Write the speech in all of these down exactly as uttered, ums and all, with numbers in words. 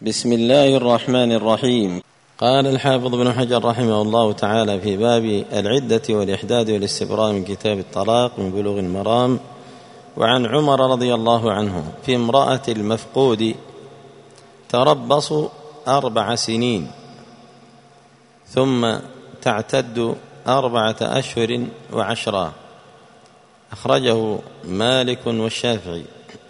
بسم الله الرحمن الرحيم. قال الحافظ ابن حجر رحمه الله تعالى في باب العدة والإحداد والاستبراء من كتاب الطلاق من بلوغ المرام: وعن عمر رضي الله عنه في امرأة المفقود تربص أربع سنين ثم تعتد أربعة أشهر وعشرا. أخرجه مالك والشافعي.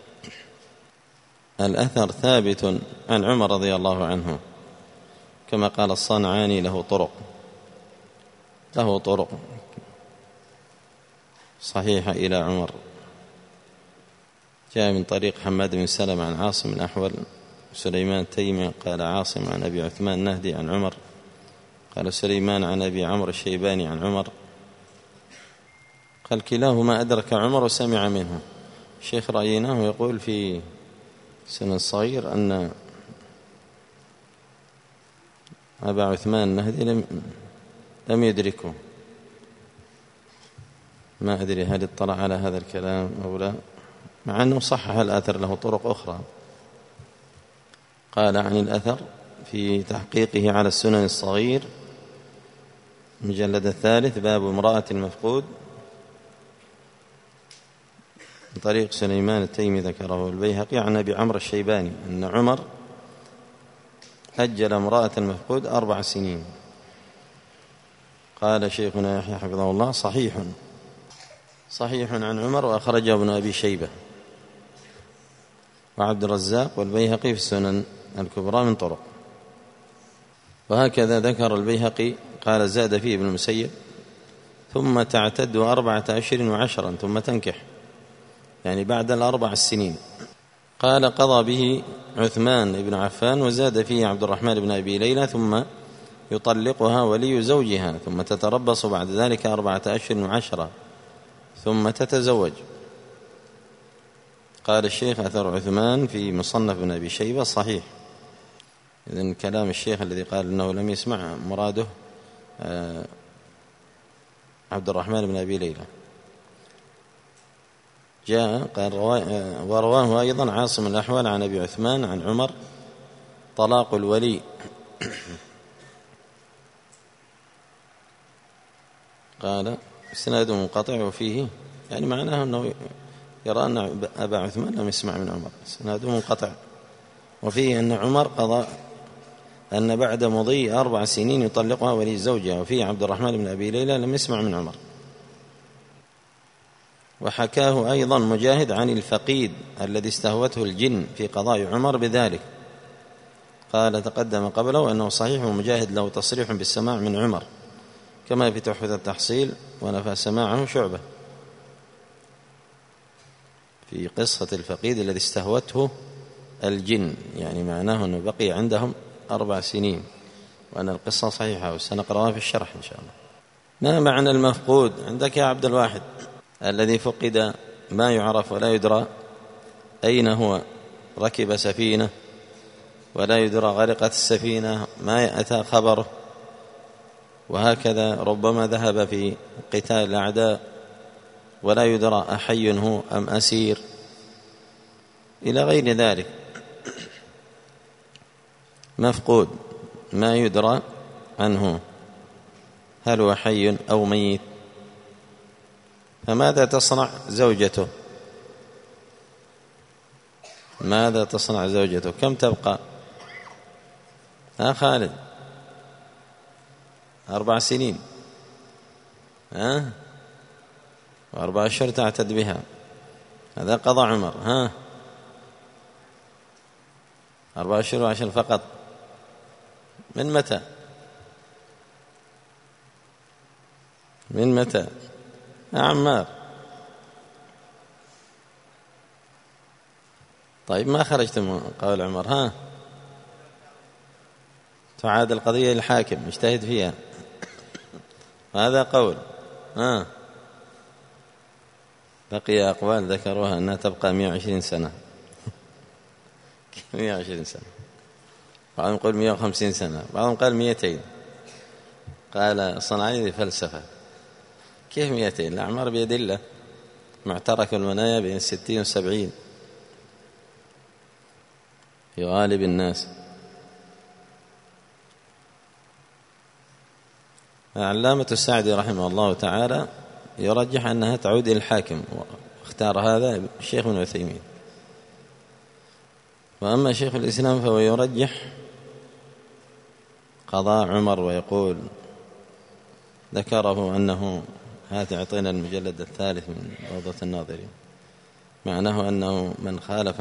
الأثر ثابت عن عمر رضي الله عنه، كما قال الصنعاني له طرق له طرق صحيحة إلى عمر، جاء من طريق حماد بن سلمة عن عاصم الأحول، سليمان التيمي قال عاصم عن أبي عثمان النهدي عن عمر، قال سليمان عن أبي عمرو الشيباني عن عمر، قال كلاهما أدرك عمر وسمع منه. الشيخ رأيناه يقول في سن الصغير أن أبا عثمان النهدي لم, لم يدركه. ما أدري هل اطلع على هذا الكلام أو لا، مع أنه صحح الأثر له طرق أخرى. قال عن الأثر في تحقيقه على السنن الصغير مجلد الثالث باب امرأة المفقود من طريق سليمان التيمي ذكره البيهقي عن أبي عمرو الشيباني أن عمر أجل امرأة المفقود أربع سنين. قال شيخنا يحيى حفظه الله صحيح صحيح عن عمر، وأخرجه ابن أبي شيبة وعبد الرزاق والبيهقي في السنن الكبرى من طرق. وهكذا ذكر البيهقي قال زاد فيه ابن المسيب ثم تعتد أربعة أشهر وعشرا ثم تنكح، يعني بعد الأربع السنين. قال قضى به عثمان بن عفان، وزاد فيه عبد الرحمن بن أبي ليلى ثم يطلقها ولي زوجها ثم تتربص بعد ذلك أربعة أشهر وعشرة ثم تتزوج. قال الشيخ أثر عثمان في مصنف بن أبي شيبة صحيح. إذن كلام الشيخ الذي قال أنه لم يسمع مراده عبد الرحمن بن أبي ليلى. جاء قال ورواه أيضا عاصم الأحول عن أبي عثمان عن عمر طلاق الولي. قال اسناد منقطع وفيه، يعني معناه أنه يرى أن أبا عثمان لم يسمع من عمر، اسناد منقطع، وفيه أن عمر قضى أن بعد مضي أربع سنين يطلقها ولي زوجها، وفيه عبد الرحمن بن أبي ليلى لم يسمع من عمر. وحكاه أيضا مجاهد عن الفقيد الذي استهوته الجن في قضاء عمر بذلك، قال تقدم قبله أنه صحيح، ومجاهد له تصريح بالسماع من عمر كما في تحفة التحصيل، ونفى سماعه شعبة في قصة الفقيد الذي استهوته الجن، يعني معناه أنه بقي عندهم أربع سنين، وأن القصة صحيحة وسنقرأها في الشرح إن شاء الله. ما معنى المفقود عندك يا عبد الواحد؟ الذي فقد ما يعرف ولا يدرى أين هو، ركب سفينة ولا يدرى غرقت السفينة، ما أتى خبره، وهكذا ربما ذهب في قتال الأعداء ولا يدرى أحي هو أم أسير، إلى غير ذلك. مفقود ما يدرى عنه هل هو حي أو ميت. فماذا تصنع زوجته؟ ماذا تصنع زوجته؟ كم تبقى؟ ها خالد؟ أربع سنين، ها وأربع أشهر تعتد بها، هذا قضى عمر. ها أربع أشهر وعشر فقط. من متى؟ من متى يا عمار؟ طيب ما خرجت من قول عمر. ها تعاد القضية للحاكم اجتهد فيها، هذا قول. ها بقي أقوال ذكروها أنها تبقى مئة وعشرين سنة مئة وعشرين سنة، بعضهم يقول مئة وخمسين سنة، بعضهم قال مئتين. قال صنعاني فلسفة، كيف مئتين؟ الأعمار بيد الله، معترك المنايا بين الستين والسبعين في غالب الناس. علامة السعدي رحمه الله تعالى يرجح أنها تعود إلى الحاكم، واختار هذا الشيخ ابن عثيمين. وأما شيخ الإسلام فهو يرجح قضاء عمر، ويقول ذكره أنه هات أعطينا المجلد الثالث من روضة الناظرين، معناه أنه من خالف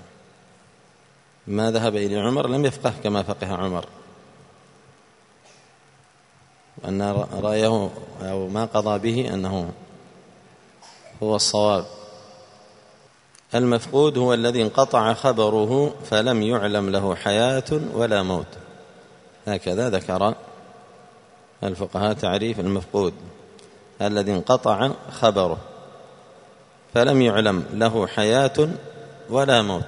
ما ذهب إلى عمر لم يفقه كما فقه عمر، وأن رأيه أو ما قضى به أنه هو الصواب. المفقود هو الذي انقطع خبره فلم يعلم له حياة ولا موت، هكذا ذكر الفقهاء تعريف المفقود: الذي انقطع خبره فلم يعلم له حياة ولا موت.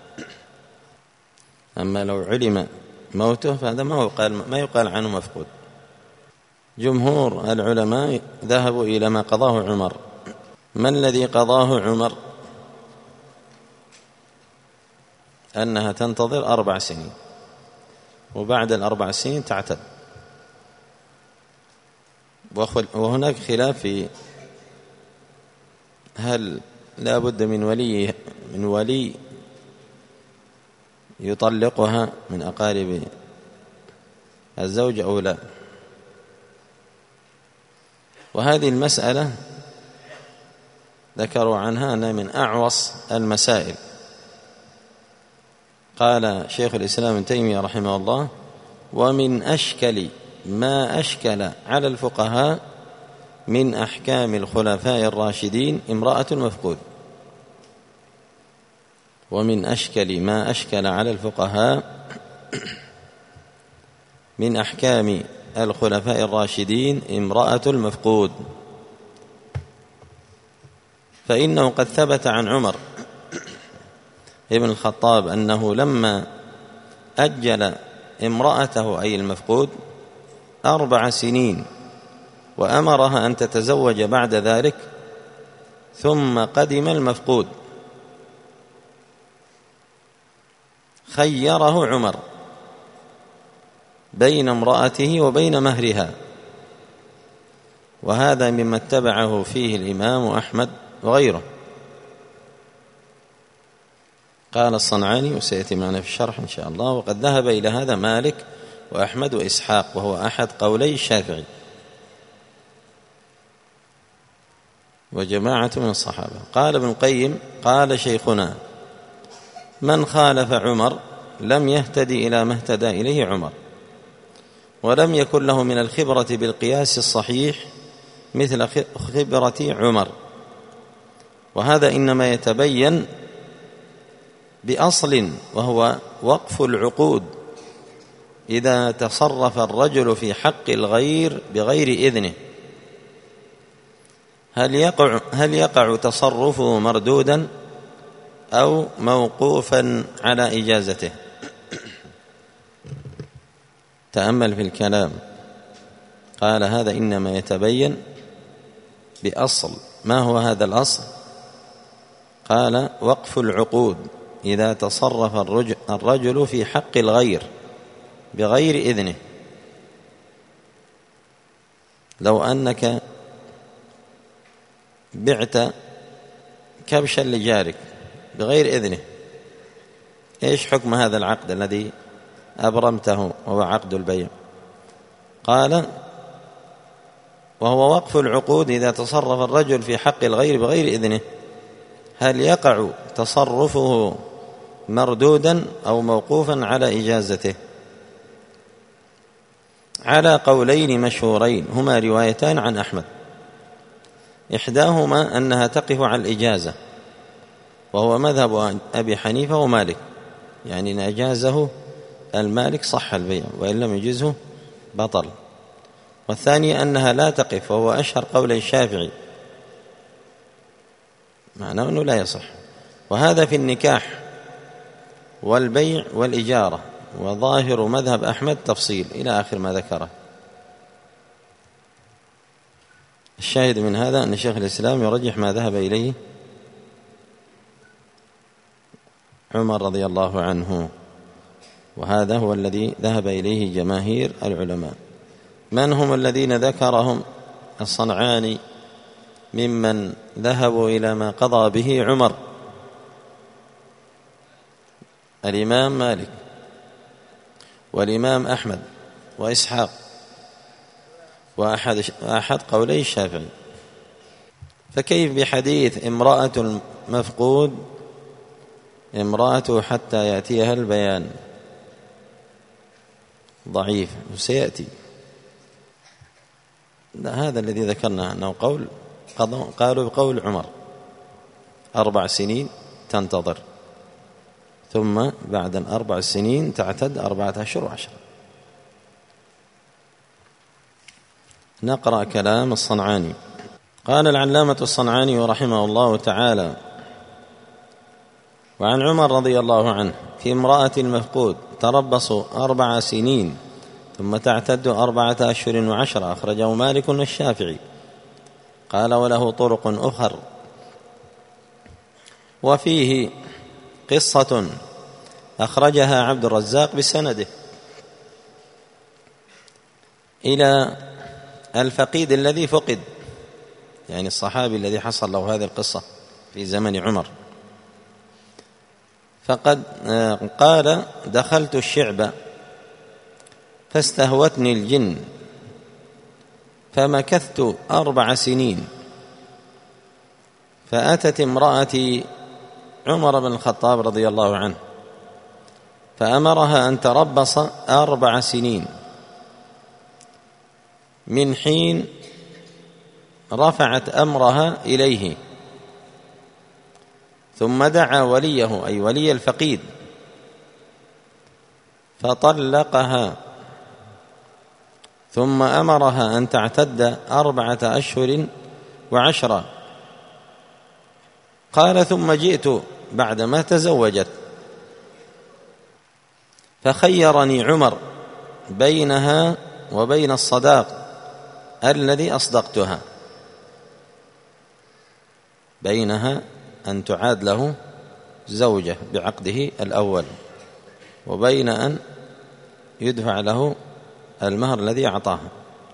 أما لو علم موته فهذا ما يقال, ما يقال عنه مفقود. جمهور العلماء ذهبوا إلى ما قضاه عمر. ما الذي قضاه عمر؟ أنها تنتظر أربع سنين، وبعد الأربع سنين تعتد. وهناك خلاف في هل لا بد من ولي من ولي يطلقها من أقارب الزوج أو لا. وهذه المسألة ذكروا عنها أنها من أعوص المسائل. قال شيخ الإسلام ابن تيمية رحمه الله: ومن أشكل ما أشكل على الفقهاء من أحكام الخلفاء الراشدين امرأة المفقود. ومن أشكل ما أشكل على الفقهاء من أحكام الخلفاء الراشدين امرأة المفقود، فإنه قد ثبت عن عمر ابن الخطاب أنه لما أجل امرأته أي المفقود أربع سنين وأمرها أن تتزوج بعد ذلك، ثم قدم المفقود خيره عمر بين امرأته وبين مهرها، وهذا مما اتبعه فيه الإمام أحمد وغيره. قال الصنعاني وسيأتي معنا في الشرح إن شاء الله: وقد ذهب إلى هذا مالك وأحمد وإسحاق، وهو أحد قولي الشافعي وجماعة من الصحابة. قال ابن القيم: قال شيخنا: من خالف عمر لم يهتدي إلى ما اهتدى إليه عمر، ولم يكن له من الخبرة بالقياس الصحيح مثل خبرة عمر، وهذا إنما يتبين بأصل، وهو وقف العقود إذا تصرف الرجل في حق الغير بغير إذنه. هل يقع, هل يقع تصرفه مردودا أو موقوفا على إجازته؟ تأمل في الكلام. قال: هذا إنما يتبين بأصل. ما هو هذا الأصل؟ قال: وقف العقود إذا تصرف الرجل في حق الغير بغير إذنه. لو أنك بعت كبشا لجارك بغير إذنه، إيش حكم هذا العقد الذي أبرمته وهو عقد البيع؟ قال: وهو وقف العقود إذا تصرف الرجل في حق الغير بغير إذنه. هل يقع تصرفه مردودا أو موقوفا على إجازته؟ على قولين مشهورين هما روايتان عن أحمد. إحداهما أنها تقف على الإجازة، وهو مذهب أبي حنيفة ومالك، يعني إن أجازه المالك صح البيع، وإن لم يجزه بطل. والثانية أنها لا تقف، وهو أشهر قول الشافعي، معناه أنه لا يصح. وهذا في النكاح والبيع والإجارة، وظاهر مذهب أحمد تفصيل إلى آخر ما ذكره. الشاهد من هذا أن شيخ الإسلام يرجح ما ذهب إليه عمر رضي الله عنه، وهذا هو الذي ذهب إليه جماهير العلماء. من هم الذين ذكرهم الصنعاني ممن ذهبوا إلى ما قضى به عمر؟ الإمام مالك والإمام أحمد وإسحاق وأحد, وأحد قولي الشافعي. فكيف بحديث امرأة مفقود امرأته حتى يأتيها البيان؟ ضعيف وسيأتي. هذا الذي ذكرنا أنه قول قالوا بقول عمر أربع سنين تنتظر، ثم بعد الأربع سنين تعتد أربعة أشهر وعشرة. نقرأ كلام الصنعاني. قال العلامة الصنعاني رحمه الله تعالى: وعن عمر رضي الله عنه في امرأة المفقود تربص أربع سنين ثم تعتد أربعة أشهر وعشرة، أخرجه مالك والشافعي. قال: وله طرق أخر. وفيه قصة أخرجها عبد الرزاق بسنده إلى الفقيد الذي فقد، يعني الصحابي الذي حصل له هذه القصة في زمن عمر. فقد قال: دخلت الشعب فاستهوتني الجن فمكثت أربع سنين، فأتت امرأتي عمر بن الخطاب رضي الله عنه فأمرها أن تربص أربع سنين من حين رفعت أمرها إليه، ثم دعا وليه أي ولي الفقيد فطلقها، ثم أمرها أن تعتد أربعة أشهر وعشرة. قال: ثم جئت بعدما تزوجت فخيرني عمر بينها وبين الصداق الذي أصدقتها، بينها أن تعاد له زوجة بعقده الأول، وبين أن يدفع له المهر الذي أعطاها.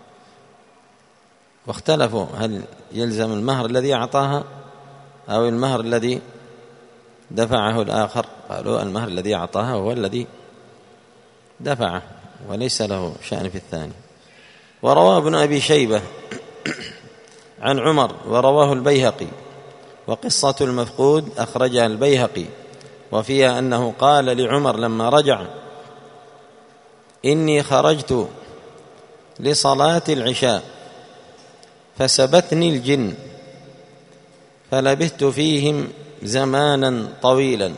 واختلفوا هل يلزم المهر الذي أعطاها أو المهر الذي دفعه الآخر. قالوا المهر الذي أعطاها هو الذي دفعه وليس له شأن في الثاني. ورواه ابن أبي شيبة عن عمر ورواه البيهقي. وقصة المفقود أخرجها البيهقي وفيها أنه قال لعمر لما رجع: إني خرجت لصلاة العشاء فسبتني الجن فلبثت فيهم زمانا طويلا،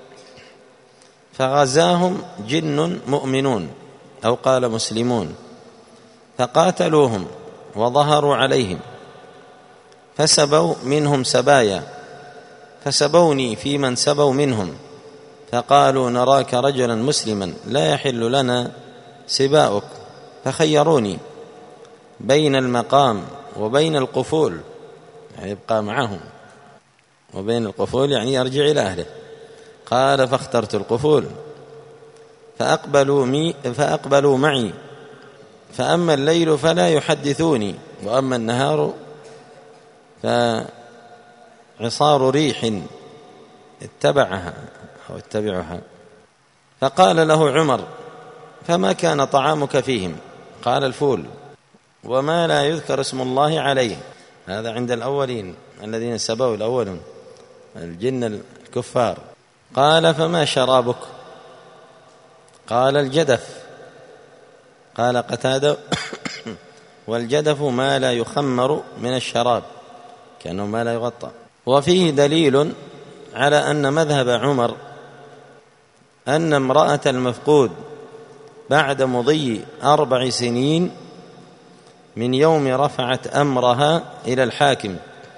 فغزاهم جن مؤمنون أو قال مسلمون فقاتلوهم وظهروا عليهم فسبوا منهم سبايا، فسبوني في من سبوا منهم، فقالوا: نراك رجلا مسلما لا يحل لنا سباؤك، فخيروني بين المقام وبين القفول، يعني يبقى معهم، وبين القفول يعني يرجع إلى أهله. قال: فاخترت القفول فأقبلوا, مي فأقبلوا معي، فأما الليل فلا يحدثوني، وأما النهار فعصار ريح اتبعها أو اتبعها. فقال له عمر: فما كان طعامك فيهم؟ قال: الفول وما لا يذكر اسم الله عليه. هذا عند الأولين الذين سبوا الأولون الجن الكفار. قال: فما شرابك؟ قال: الجدف. قال قتادة: والجدف ما لا يخمر من الشراب، كأنه ما لا يغطى. وفيه دليل على أن مذهب عمر أن امرأة المفقود بعد مضي أربع سنين من يوم رفعت أمرها إلى الحاكم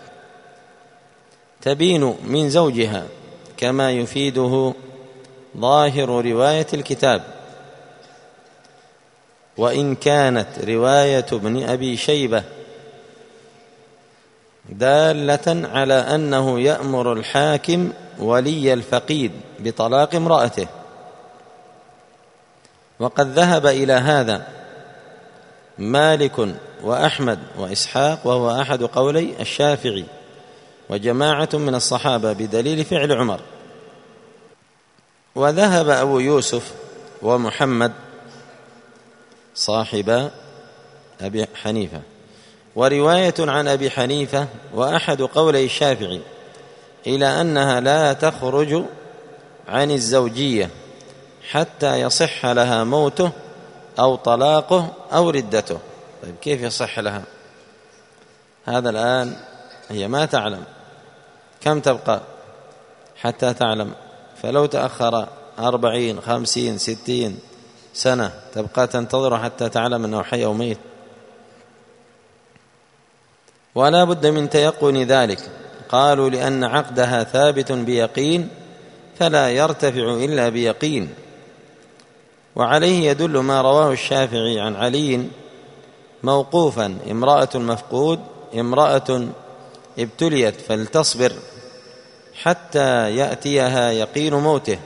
تبين من زوجها، كما يفيده ظاهر رواية الكتاب، وإن كانت رواية ابن أبي شيبة دالة على أنه يأمر الحاكم ولي الفقيد بطلاق امرأته. وقد ذهب إلى هذا مالك وأحمد وإسحاق، وهو أحد قولي الشافعي وجماعة من الصحابة بدليل فعل عمر. وذهب أبو يوسف ومحمد صاحب أبي حنيفة، ورواية عن أبي حنيفة وأحد قولي الشافعي، إلى أنها لا تخرج عن الزوجية حتى يصح لها موته أو طلاقه أو ردته. طيب كيف يصح لها؟ هذا الآن هي ما تعلم كم تبقى حتى تعلم، فلو تأخر أربعين خمسين ستين سنة تبقى تنتظر حتى تعلم أنه حي أو ميت. ولا بد من تيقن ذلك. قالوا لأن عقدها ثابت بيقين فلا يرتفع إلا بيقين. وعليه يدل ما رواه الشافعي عن علي موقوفا: امرأة المفقود امرأة ابتليت فلتصبر حتى يأتيها يقين موته.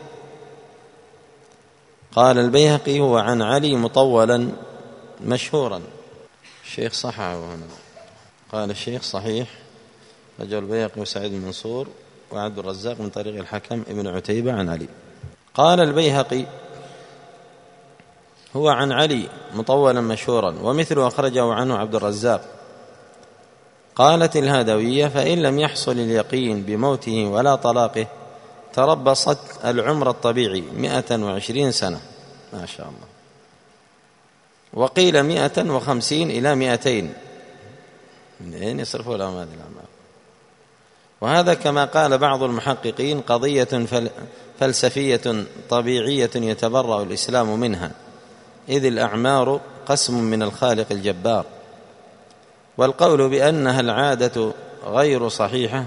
قال البيهقي: هو عن علي مطولا مشهورا. الشيخ صححه هنا، قال الشيخ صحيح، رجل البيهقي وسعيد المنصور وعبد الرزاق من طريق الحكم ابن عتيبة عن علي. قال البيهقي: هو عن علي مطولا مشهورا، ومثله أخرجه عنه عبد الرزاق. قالت الهادوية: فإن لم يحصل اليقين بموته ولا طلاقه تربصت العمر الطبيعي مئة وعشرين سنة. ما شاء الله. وقيل مئة وخمسين إلى مئتين. منين يصرفوا لهم هذه الأعمار؟ وهذا كما قال بعض المحققين قضية فلسفية طبيعية يتبرأ الإسلام منها، إذ الأعمار قسم من الخالق الجبار. والقول بأنها العادة غير صحيحة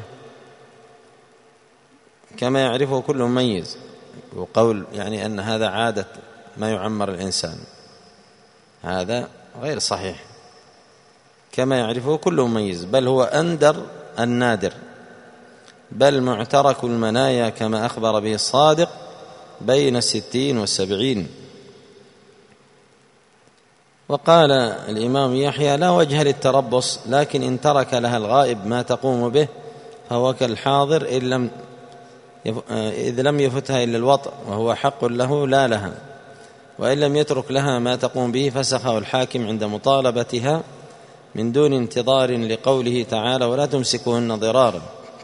كما يعرفه كل مميز، وقول يعني أن هذا عادة ما يعمر الإنسان، هذا غير صحيح كما يعرفه كل مميز، بل هو أندر النادر، بل معترك المنايا كما أخبر به الصادق بين الستين والسبعين. وقال الإمام يحيى: لا وجه للتربص، لكن إن ترك لها الغائب ما تقوم به فهو كالحاضر إن لم إذ لم يفتها إلا الوطء وهو حق له لا لها، وإن لم يترك لها ما تقوم به فسخه الحاكم عند مطالبتها من دون انتظار، لقوله تعالى: ولا تمسكوهن ضرارا،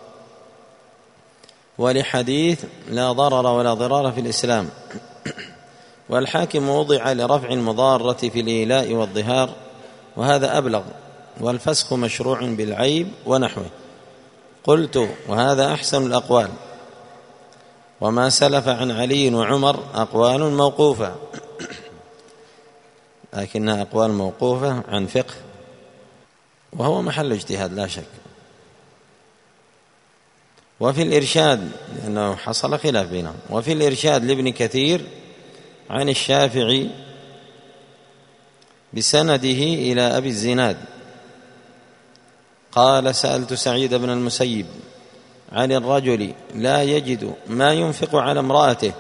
ولحديث: لا ضرر ولا ضرار في الإسلام. والحاكم وضع لرفع المضارة في الإيلاء والظهار، وهذا أبلغ، والفسخ مشروع بالعيب ونحوه. قلت: وهذا أحسن الأقوال. وما سلف عن علي وعمر أقوال موقوفة، لكنها أقوال موقوفة عن فقه، وهو محل اجتهاد لا شك. وفي الإرشاد، لأنه حصل خلاف بينهم، وفي الإرشاد لابن كثير عن الشافعي بسنده إلى أبي الزناد قال: سألت سعيد بن المسيب عن الرجل لا يجد ما ينفق على امرأته،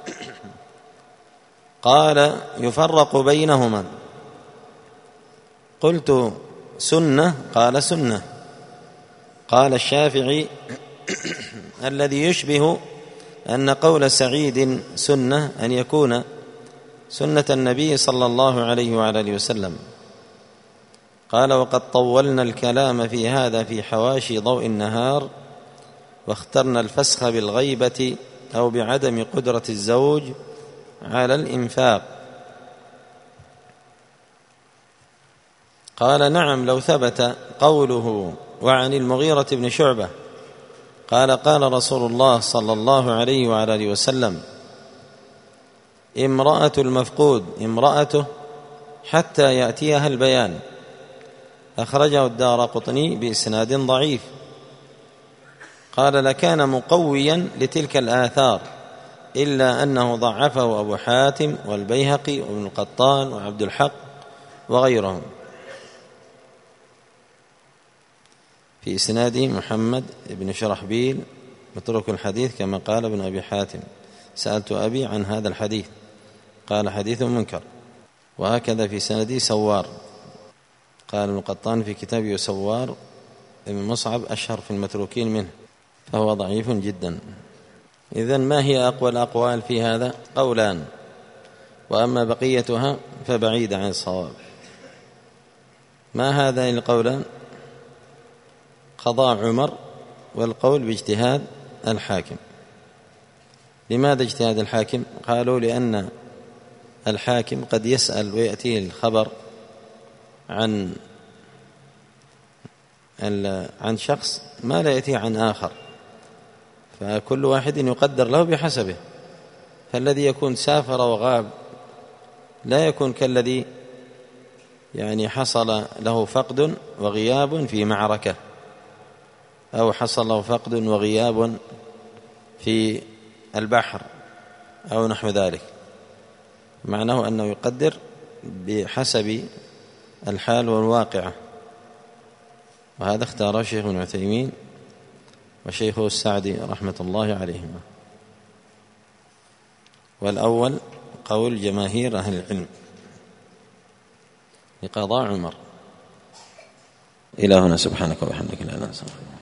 قال: يفرق بينهما. قلت: سنة؟ قال: سنة. قال الشافعي: الذي يشبه أن قول سعيد سنة أن يكون سنة النبي صلى الله عليه وعلى آله وسلم. قال: وقد طولنا الكلام في هذا في حواشي ضوء النهار، واخترنا الفسخ بالغيبة أو بعدم قدرة الزوج على الإنفاق. قال: نعم، لو ثبت قوله. وعن المغيرة بن شعبة قال: قال رسول الله صلى الله عليه وعلى آله وسلم: امرأة المفقود امرأته حتى يأتيها البيان. أخرجه الدارقطني بإسناد ضعيف. قال: لكان مقويا لتلك الآثار، إلا أنه ضعفه أبو حاتم والبيهقي وابن القطان وعبد الحق وغيرهم. في إسناده محمد بن شرحبيل متروك الحديث كما قال ابن أبي حاتم: سألت أبي عن هذا الحديث قال: حديث منكر. وهكذا في سنده سوار قال ابن قطان في كتابه سوار ابن مصعب أشهر في المتروكين منه، فهو ضعيف جدا. إذن ما هي أقوى الأقوال في هذا؟ قولان، وأما بقيتها فبعيدة عن الصواب. ما هذان القولان؟ قضاء عمر والقول باجتهاد الحاكم. لماذا اجتهاد الحاكم؟ قالوا لأن الحاكم قد يسأل ويأتيه الخبر عن عن شخص ما لا يأتيه عن آخر، فكل واحد يقدر له بحسبه، فالذي يكون سافر وغاب لا يكون كالذي يعني حصل له فقد وغياب في معركة، أو حصل له فقد وغياب في البحر أو نحو ذلك. معناه أنه يقدر بحسب الحال والواقعة، وهذا اختاره الشيخ ابن عثيمين وشيخه السعدي رحمة الله عليهما. والأول قول جماهير أهل العلم لقضاء عمر. إلى هنا، سبحانك وبحمدك لا إله إلا أنت.